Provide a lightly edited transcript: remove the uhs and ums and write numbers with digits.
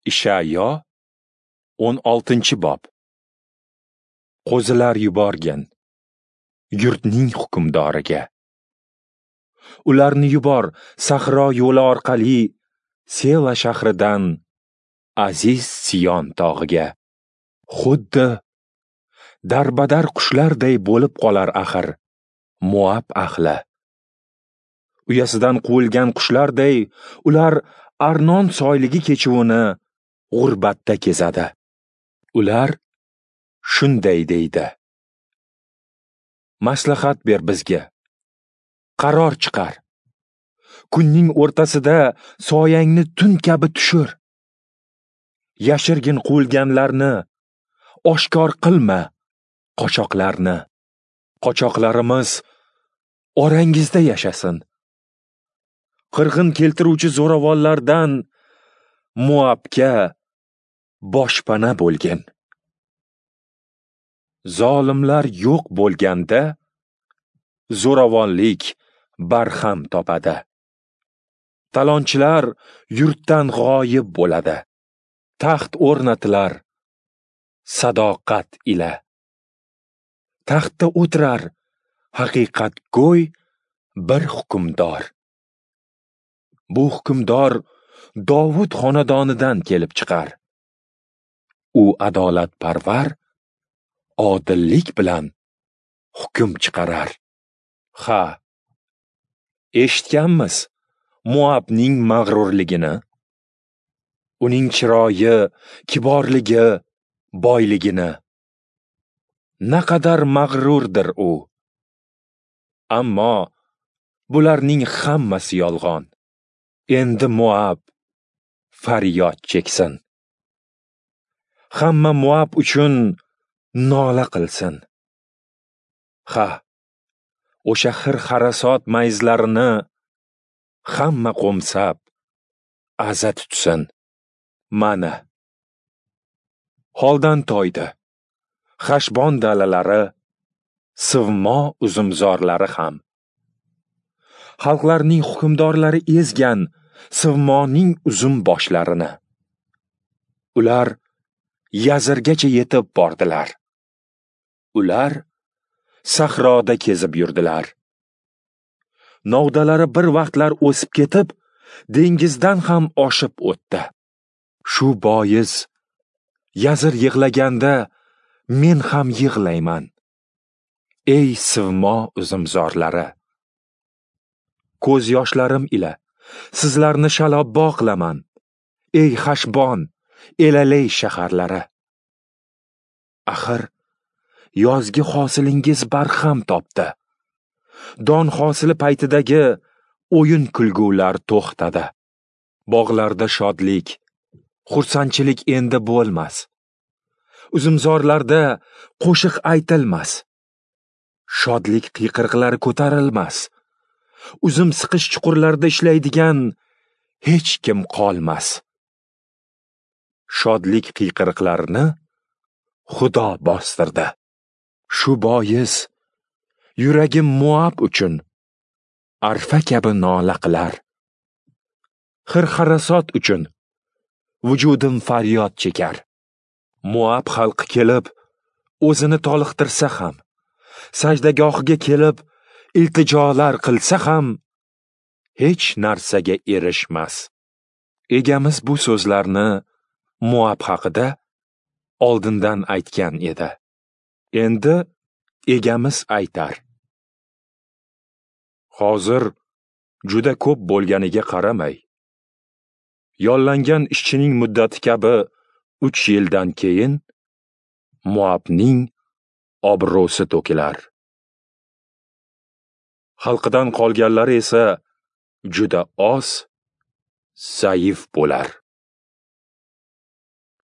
Ishayo 16-bob. Qo'zilar yuborgin yurtning hukmdoriga. Ularni yubor sahro yo'li orqali Sela shahridan aziz Siyon tog'iga. Xuddi darbadar qushlarday bo'lib qolar axir Moab ahli. Uyasidan quvilgan qushlarday ular Arnon soyligi kechuvini g'urbatda kezadi. Ular shunday deydi: maslahat ber bizga, qaror chiqar. Kunning o'rtasida soyangni tun kabi tushir. Yashirgin quvilganlarni, oshkor qilma qochoqlarni. Qochoqlarimiz orangizda yashasin. Qirg'in keltiruvchi zo'ravonlardan Moabga boshpana bo'lgin. Zolimlar yo'q bo'lganda zo'ravonlik barham topadi. Talonchilar yurtdan g'oyib bo'ladi. Taxt o'rnatilar sadoqat ila. Taxtda o'tirar haqiqatgo'y bir hukmdor. Bu hukmdor Dovud xonadonidan kelib chiqar. U adolatparvar, odillik bilan hukm chiqarar. Ha, eshitganmiz Moabning mag'rurligini. Uning chiroyi, kiborligi, boyligini. Naqadar mag'rurdir u. Ammo bularning hammasi yolg'on. Endi Moab faryod cheksin. Hamma Moab uchun nola qilsin. Ha, o'sha xir-xarasot mayzlarini hamma qo'msab aza tutsin. Mana holdan toydi Hashbon dalalari, Sivmo uzumzorlari ham. Xalqlarning hukmdorlari ezgan Sivmoning uzum boshlarini. Ular Yazirgacha yetib bordilar. Ular sahroda kezib yurdilar. Novdalari bir vaqtlar o'sib ketib, dengizdan ham oshib o'tdi. Shu bois Yazir yig'laganda men ham yig'layman. Ey Sivmo uzumzorlari, ko'z yoshlarim ila sizlarni shalabbo qilaman. Ey Hashbon, Elaley shaharlari. Axir yozgi hosilingiz barham topdi. Don hosili paytidagi o'yin kulgular to'xtadi. Bog'larda shodlik, xursandchilik endi bo'lmas. Uzumzorlarda qo'shiq aytilmas. Shodlik qiyqiriqlari ko'tarilmas. Uzum siqish chuqurlarida ishlaydigan hech kim qolmas. Shodlik qiyqiriqlarini Xudo bostirdi. Shu bois yuragim Moab uchun arfa kabi nola qilar. Xir-xarasot uchun vujudim faryod chekar. Moab xalqi kelib o'zini toliqtirsa ham, sajdagohiga kelib iltijolar qilsa ham hech narsaga erishmas. Egamiz bu so'zlarni Moab haqida oldindan aytgan edi. Endi egamiz aytar. Hozir juda ko'p bo'lganiga qaramay, yollangan ishchining muddati kabi 3 yildan keyin Moabning obro'si to'kilar. Xalqidan qolganlari esa juda oz, zaif bo'lar.